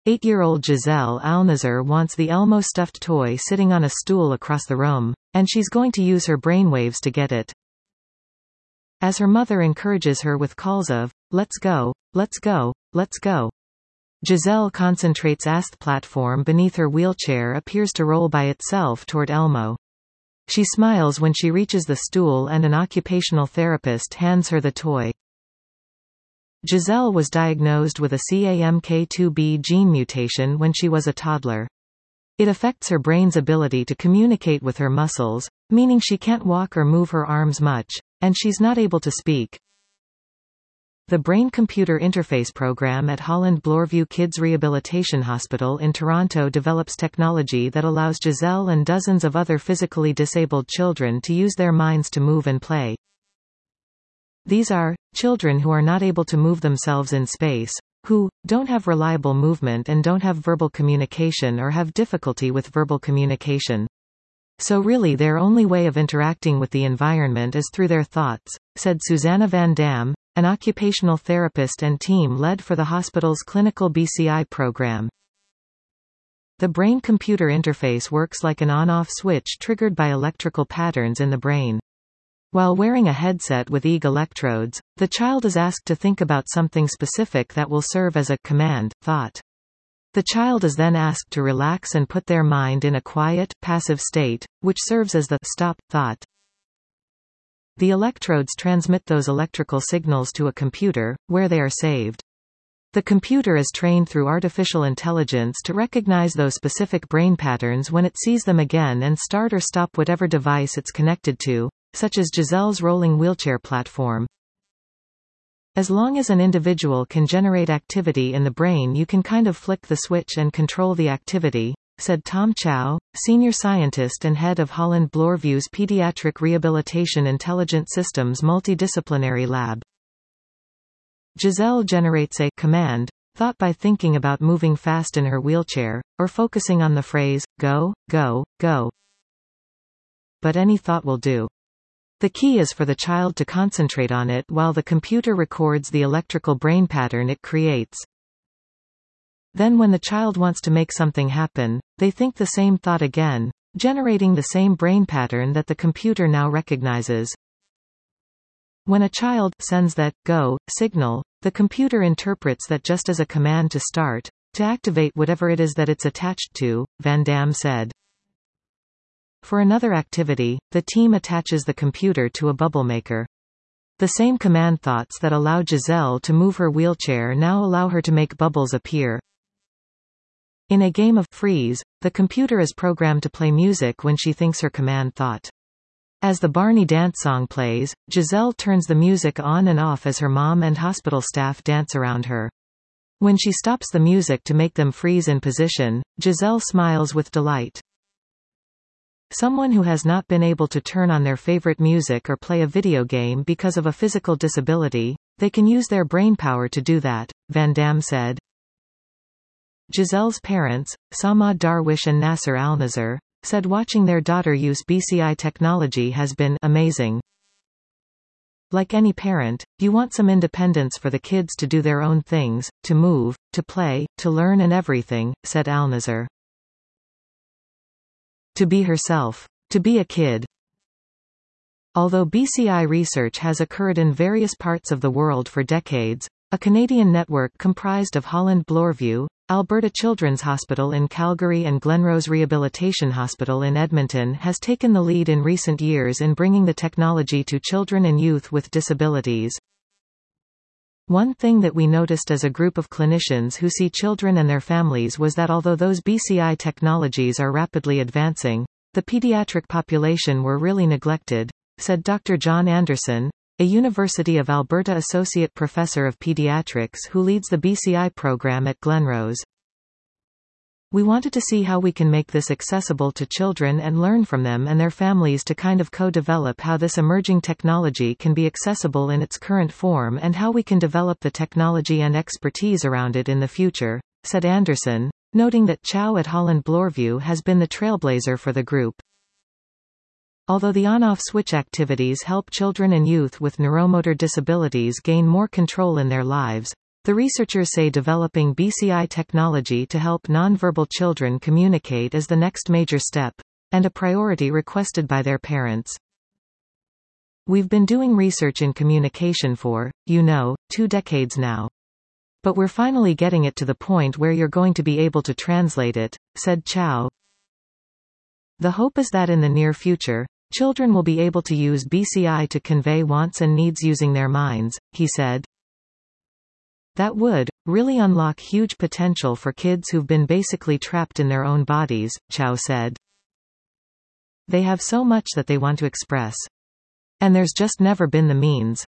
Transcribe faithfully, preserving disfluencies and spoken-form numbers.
Eight-year-old Giselle Alnazar wants the Elmo stuffed toy sitting on a stool across the room, and she's going to use her brainwaves to get it. As her mother encourages her with calls of, "Let's go, let's go, let's go." Giselle concentrates as the platform beneath her wheelchair appears to roll by itself toward Elmo. She smiles when she reaches the stool and an occupational therapist hands her the toy. Giselle was diagnosed with a C A M K two B gene mutation when she was a toddler. It affects her brain's ability to communicate with her muscles, meaning she can't walk or move her arms much, and she's not able to speak. The Brain-Computer Interface program at Holland Bloorview Kids Rehabilitation Hospital in Toronto develops technology that allows Giselle and dozens of other physically disabled children to use their minds to move and play. These are children who are not able to move themselves in space, who don't have reliable movement and don't have verbal communication or have difficulty with verbal communication. So really their only way of interacting with the environment is through their thoughts, said Susanna Van Dam, an occupational therapist and team lead for the hospital's clinical B C I program. The brain-computer interface works like an on-off switch triggered by electrical patterns in the brain. While wearing a headset with E E G electrodes, the child is asked to think about something specific that will serve as a command thought. The child is then asked to relax and put their mind in a quiet, passive state, which serves as the stop thought. The electrodes transmit those electrical signals to a computer, where they are saved. The computer is trained through artificial intelligence to recognize those specific brain patterns when it sees them again and start or stop whatever device it's connected to, such as Giselle's rolling wheelchair platform. As long as an individual can generate activity in the brain, you can kind of flick the switch and control the activity, said Tom Chow, senior scientist and head of Holland Bloorview's Pediatric Rehabilitation Intelligent Systems Multidisciplinary Lab. Giselle generates a command thought by thinking about moving fast in her wheelchair, or focusing on the phrase, go, go, go. But any thought will do. The key is for the child to concentrate on it while the computer records the electrical brain pattern it creates. Then when the child wants to make something happen, they think the same thought again, generating the same brain pattern that the computer now recognizes. When a child sends that go signal, the computer interprets that just as a command to start, to activate whatever it is that it's attached to, Van Dam said. For another activity, the team attaches the computer to a bubble maker. The same command thoughts that allow Giselle to move her wheelchair now allow her to make bubbles appear. In a game of freeze, the computer is programmed to play music when she thinks her command thought. As the Barney dance song plays, Giselle turns the music on and off as her mom and hospital staff dance around her. When she stops the music to make them freeze in position, Giselle smiles with delight. Someone who has not been able to turn on their favorite music or play a video game because of a physical disability, they can use their brainpower to do that, Van Dam said. Giselle's parents, Samad Darwish and Nasser Alnazar, said watching their daughter use B C I technology has been amazing. Like any parent, you want some independence for the kids to do their own things, to move, to play, to learn and everything, said Alnazar. To be herself. To be a kid. Although B C I research has occurred in various parts of the world for decades, a Canadian network comprised of Holland Bloorview, Alberta Children's Hospital in Calgary and Glenrose Rehabilitation Hospital in Edmonton has taken the lead in recent years in bringing the technology to children and youth with disabilities. One thing that we noticed as a group of clinicians who see children and their families was that although those B C I technologies are rapidly advancing, the pediatric population were really neglected, said Doctor John Anderson, a University of Alberta Associate Professor of Pediatrics who leads the B C I program at Glenrose. We wanted to see how we can make this accessible to children and learn from them and their families to kind of co-develop how this emerging technology can be accessible in its current form and how we can develop the technology and expertise around it in the future, said Anderson, noting that Chow at Holland Bloorview has been the trailblazer for the group. Although the on-off switch activities help children and youth with neuromotor disabilities gain more control in their lives, The researchers say developing B C I technology to help nonverbal children communicate is the next major step, and a priority requested by their parents. We've been doing research in communication for, you know, two decades now. But we're finally getting it to the point where you're going to be able to translate it, said Chow. The hope is that in the near future, children will be able to use B C I to convey wants and needs using their minds, he said. That would really unlock huge potential for kids who've been basically trapped in their own bodies, Chow said. They have so much that they want to express. And there's just never been the means.